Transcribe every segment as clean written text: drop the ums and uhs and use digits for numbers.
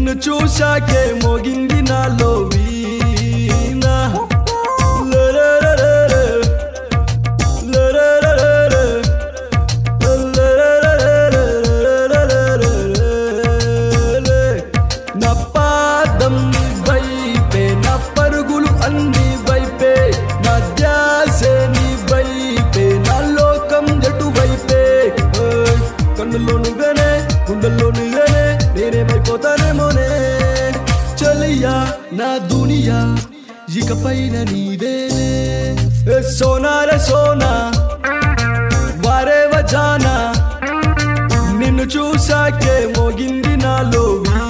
నిన్ను చూశాకే మోగింది నాలో వీణ నా పాదం నీ వైపే నా పరుగులు అన్ని వైపే నా ధ్యాసే నీ వైపే నా లోకం ఎటువైపే కన్నుల్లో నువ్వేనే గుండెల్లో నువ్వేనే నేనేమైపోతానేమోనే చలియా నా దునియా ఇకపైన నీవేనే సోనా రే సోనా వారే వజానా నిన్ను చూశాకే మోగింది నాలో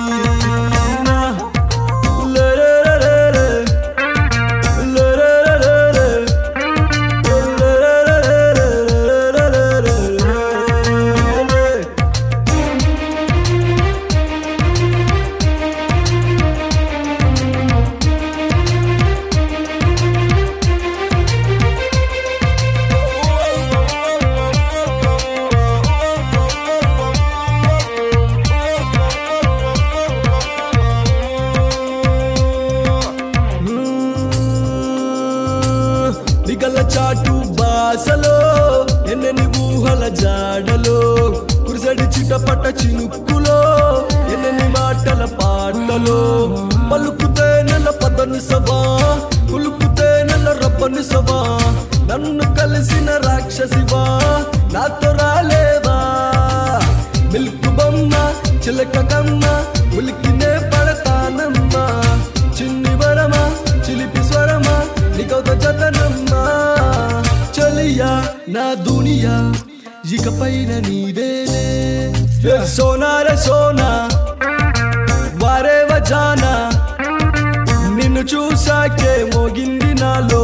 నిగల చాటు బాసలో ఎన్నెన్ని ఊహల జాడలో కురిసడి చిటపట చినుక్కులో ఎన్నెన్ని మాటల పాటలో పలుకుతే నెల పదని సవా కులుకుతే నెల రబ్బని సవా నన్ను కలిసిన రాక్షసివా నాతో రాలేవా మిల్కు బొమ్మ చిలక కమ్మ ఉలికినే పడతానమ్మా చిన్ని వరమా చిలిపి స్వరమా నీకౌత జతనమ్మా చలియా నా దునియా ఇకపైన నీవేనే సోనా రే సోనా వారే వజానా నిన్ను చూశాకే మోగింది నాలో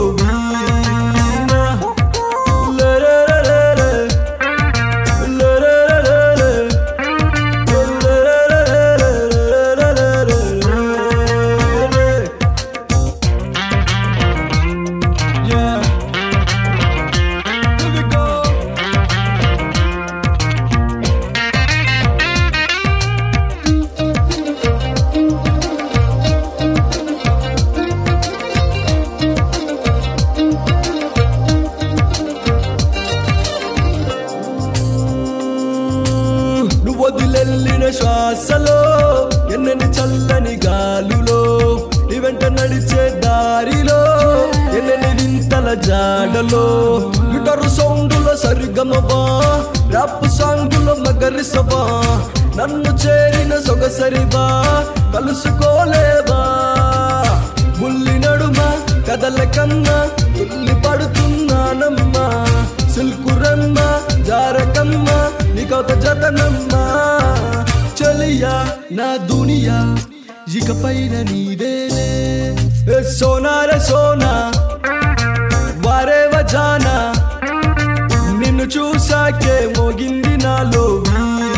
వదిలెళ్ళిన శ్వాసలో ఎన్నెన్ని చల్లని గాలులో నీ వెంట నడిచే దారిలో ఎన్నెన్ని వింతల జాడలో గిటారు సౌండులో సరిగమవా ర్యాప్ సాంగులో మగరిసవా నన్ను చేరిన సొగసరివా కలుసుకోలేవా ముల్లి నడుమ కదలకన్నా తుల్లి పడుతున్నానమ్మా సిల్కురమ్మ జారకమ్మ నీకౌత జతనమ్మా చలియా నా దునియా ఇకపైన నీవేనే సోనా రే సోనా వారే వజానా నిన్ను చూశాకే మోగింది నాలో